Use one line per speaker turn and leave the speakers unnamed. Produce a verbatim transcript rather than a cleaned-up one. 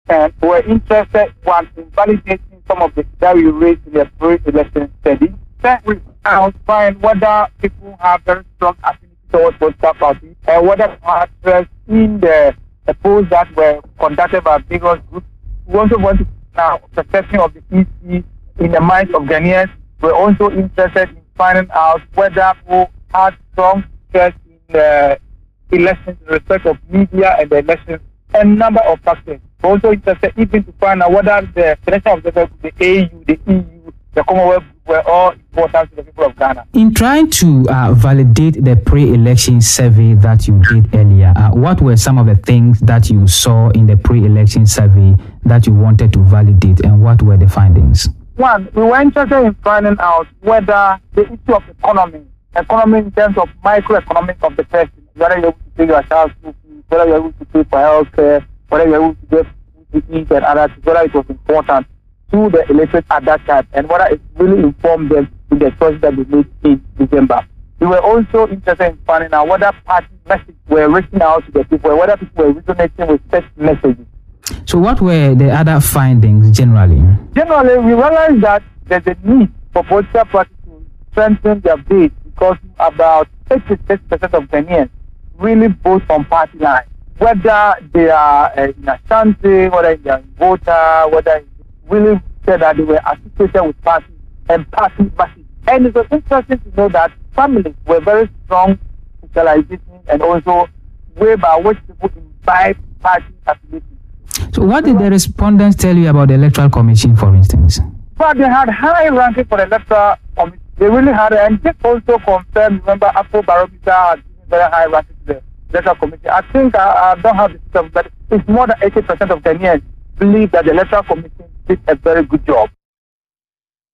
and were interested, one, in validating some of the that we raised in the pre-election study. Then we find whether people have very strong affinity towards political parties and whether they have interest in the, the polls that were conducted by various groups. We also want to now perception of the E C in the minds of Ghanaians. We're also interested in finding out whether people had strong interest in the elections in respect of media and the elections and number of factors. We're also interested even to find out whether the election observers, the A U, the E U, the Commonwealth were all important to the people of Ghana.
In trying to uh, validate the pre-election survey that you did earlier, uh, what were some of the things that you saw in the pre-election survey that you wanted to validate, and what were the findings?
One, we were interested in finding out whether the issue of economy, economy in terms of microeconomic of the person, whether you're able to pay your child school fees, whether you're able to pay for health care, whether you're able to get food to eat and others, whether it was important to the electorate at that time, and whether it really informed them in the choices that they made in December. We were also interested in finding out whether party messages were reaching out to the people, whether people were resonating with such messages.
So what were the other findings generally?
Generally, we realized that there's a need for political parties to strengthen their base because about eighty-six percent of Ghanaians really vote on party lines. Whether they are uh, in Ashanti, whether they are in Vota, whether really said that they were associated with parties and party masses. And it was interesting to know that families were very strong socialization and also way by which people imbibe party affiliation.
So what did the respondents tell you about the Electoral Commission, for instance?
But they had high ranking for the Electoral Commission. They really had it, and this also confirmed, remember, Afro Barometer had given very high ranking to the Electoral Commission. I think I, I don't have the system, but it's more than eighty percent of Ghanaians believe that the Electoral Commission did a very good job.